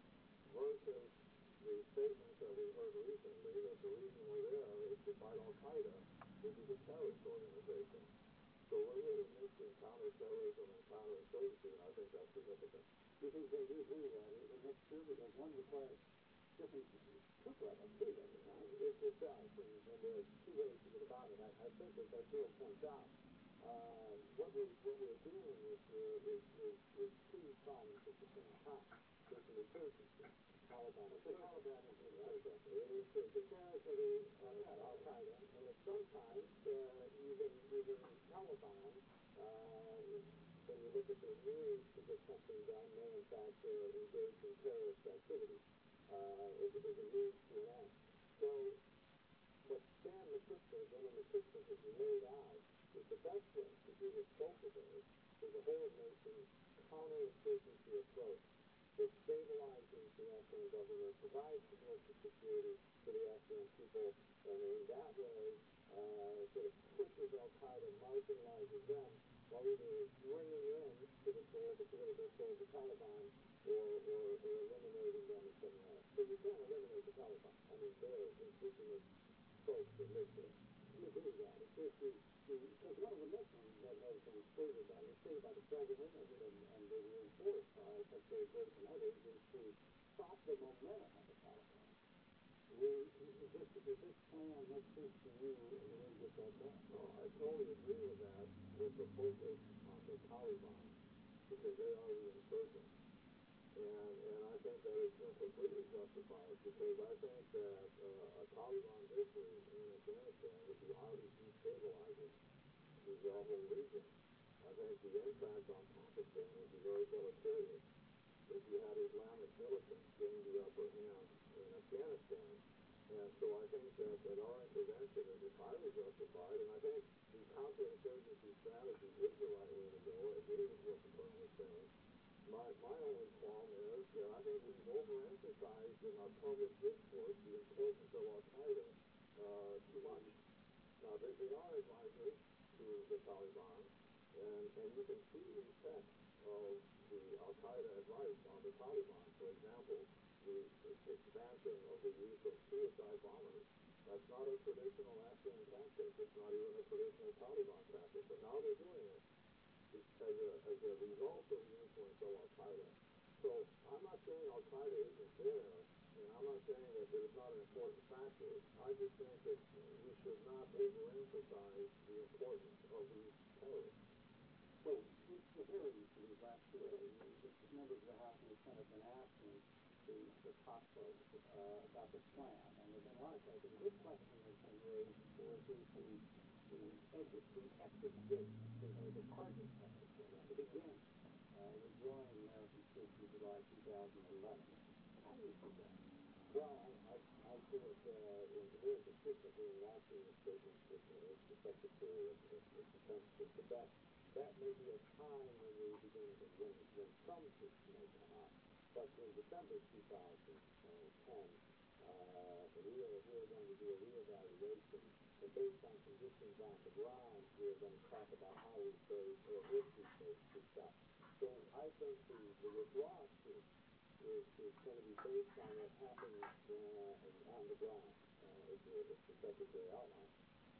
versus the statements that we heard recently that the reason we're there is to fight Al-Qaeda, which is a terrorist organization. So we're really mixing counterterrorism and counterinsurgency, and I think that's significant. Do you think they do do that, a mixture, because one requires different troop levels, too, does it not? It, it does, and, and there's two ways to get about it. I, I think as Arturo points out, uh, what, we, what we're dealing with here is, is, is two problems at the same time. There's an insurgency. Taliban. The Taliban is an insurgency. It is the terrority of Al-Qaeda, and it's sometimes uh, even, even Taliban, uh, when you look at their means to get something done, may in fact uh, engage in terrorist activity uh, as, as a means to an end. So what Stan McChrystal, General McChrystal, has laid out is the best way to do with both of those is a whole nation counterinsurgency approach that stabilizes the Afghan government, provides domestic security for the Afghan people, and in that way uh, sort of pushes Al-Qaeda, marginalizes them, while either bringing in to the fold, the political fold, the Taliban, or, or, or eliminating them in some way. So you can't eliminate the Taliban. I mean, they're indigenous folks that live there. You agree with that? It's just the, the, because one of the missions that has been stated by, was stated by the President and, and, and they were enforced by Secretary Gates and others, is to stop the momentum of the Taliban. We, is, this, is this plan make sense to you in the way you get that done? No, I totally agree with that, with the focus on the Taliban, because they are the insurgents. And, and I think that is completely justified, because I think that uh, a Taliban victory in Afghanistan would be highly destabilizing to the whole region. I think the impact on Pakistan would be very deleterious if you had Islamic militants gain the upper hand in Afghanistan. And so I think that, that our intervention is highly justified, and I think the counterinsurgency strategy is the right way to go. I agree with what the Colonel is saying. My, my only qualm is that I think we've overemphasized in our public discourse the importance of Al-Qaeda uh, too much. Now, they, they are advisors to the Taliban, and, and you can see the effect of the Al-Qaeda advice on the Taliban. For example, the, the expansion of the use of suicide bombers. That's not a traditional Afghan tactic. It's not even a traditional Taliban tactic, but now they're doing it as a, as a result of the influence of Al-Qaeda. So I'm not saying Al-Qaeda isn't there, and I'm not saying that there's not an important factor. I just think that we should not overemphasize the importance of these terrorists. So, the hearings for these last two days, the members of the House and the Senate have been asking the, the top folks uh, about the plan, and there have been a lot of questions. A big question has been raised for the, the, the exit, the exit gate, the, uh, the target plan, to begin uh, withdrawing American troops in July two thousand eleven. How do you see that? Well, I, I, I see it uh, in very consistently watching the statements with the, with the Secretary of, of, of Defense that that that may be a time when we begin to, when, when some troops may come out. But in December two thousand ten, uh, we, are, we are going to do a reevaluation, and based on conditions on the ground, we are going to talk about how we save, or if we save troops out. So I think the, the withdrawal troops is, is going to be based on what happens uh, on the ground, uh, as, the, as the Secretary outlined.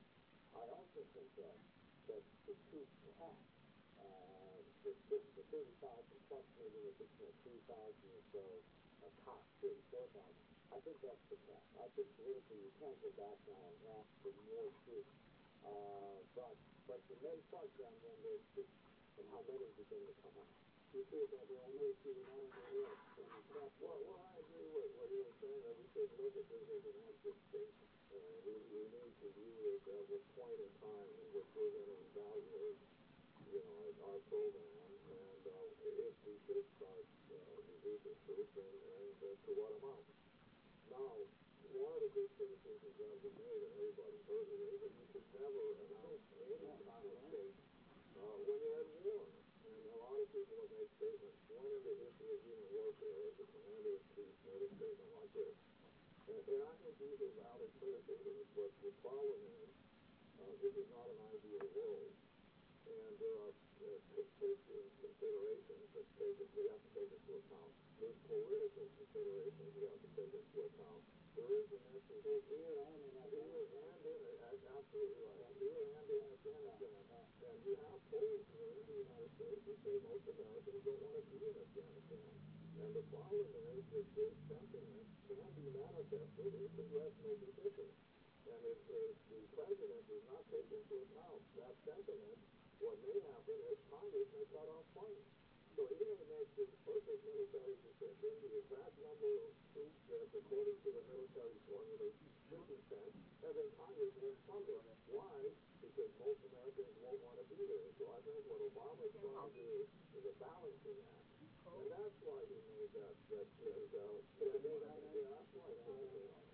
I also think that, that the troop cap, uh, the, the thirty thousand plus maybe an additional three thousand or so, uh, top thirty-four thousand, I think that's the cap. I think politically you can't go back now and ask for more troops. Uh, but, but you may start them when those troops and how many begin to come out. You see it that there are no two nine there. Well, well, I agree with what you were saying, that we should look at this as an exit state. Uh, we, we need to view it as a point in time in which we're going to evaluate, you know, our, our program, and uh, if we should start uh, reducing troops, and, and uh, to what amount. Now, one of the big criticisms that was made, and everybody heard it, is that you should never announce any kind of state uh, when you're at war. And a lot of people have made statements. One of the history of human warfare is the commander-in-chief made a statement like this. And, and I think these are valid criticisms, but the problem is uh, this is not an ideal world. And there are uh, certain considerations that take it, we have to take into account. There's political considerations we have to take into account. There is an issue here and in Afghanistan. Absolutely right. Here and in Afghanistan. And you have polls here in the United States that say most Americans don't want to be in Afghanistan. And the problem is that this sentiment can be manifested in congressional decisions. And if, if the president does not take into account that sentiment, what may happen is Congress may cut off funds. So you're going to make the perfect military decision, the exact number of troops that, according to the military formula, should be sent, and then Congress won't fund it. Why? Because most Americans won't want to be there. So I think what Obama's trying to do is a balancing act. And that's why he made that, that, that, uh, yeah, that's why he made that.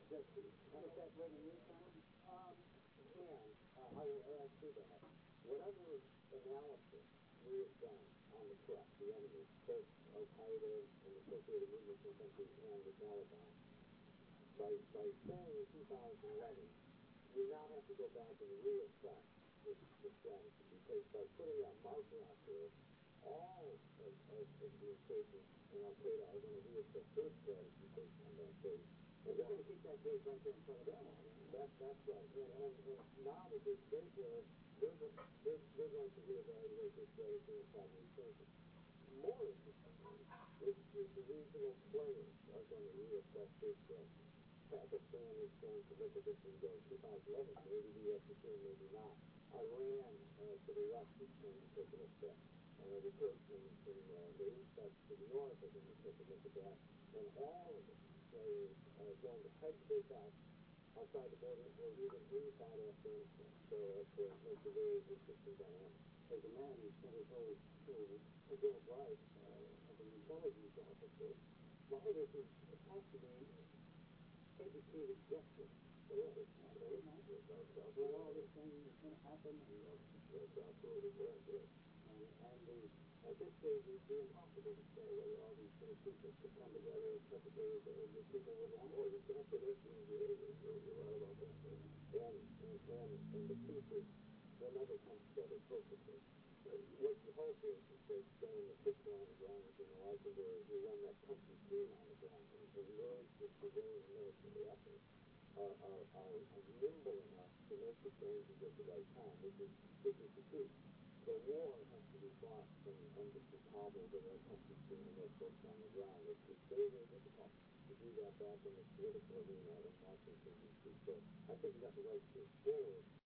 Is that breaking news time? Um, and uh, I will add to that, whatever analysis we have done on the threat, the enemy, both Al-Qaeda and the associated movements in countries and the Taliban, by, by saying in two thousand eleven, we now have to go back and reassess this, this strategy, because by putting that marker out there, all of, of, of the insurgents in Al-Qaeda are going to reassess their strategy based on that base. And they're going to keep that base right there in front of them. That, that's right. And, and, and now that there's base there, they're, they're, they're going to reevaluate their strategy and probably change it. More interestingly, is, is the regional players are going to reassess their strategy. Pakistan is going to look at this and go, two thousand eleven, maybe we have to say, maybe not. Iran uh, to the west is going to take a look at that. Uh, the Turks in, in uh, the east, that's to the north, are going to take a look at that. And all of the players are going to hedge this out outside the border or even inside Afghanistan. So it uh, makes a very interesting dynamic. As a man who spent his whole, whole adult life uh, as an intelligence officer, why this is, it has to be educated guessing. So yeah, it's not very nice. Well, all this thing is going to happen, and that's absolutely correct, yes. And, and the, at this stage, it's impossible to say whether all these little pieces could come together perfectly as the people would want. Oh, it's not predicting behavior. You're, you're right about that. And, and, and, and the pieces will never come together perfectly. But what you hope is, is that saying the picture on the ground with the Eisenberg is you run that country team on the ground and, and merge the civilian military efforts. Are, are, are, are nimble enough to make the changes at the right time, which is, which is the key. The war has to be fought from embassy Kabul with our country team and those folks on the ground. It's, it's very, very difficult to do that back in the political arena in Washington, D C. So I think you got the right foot forward.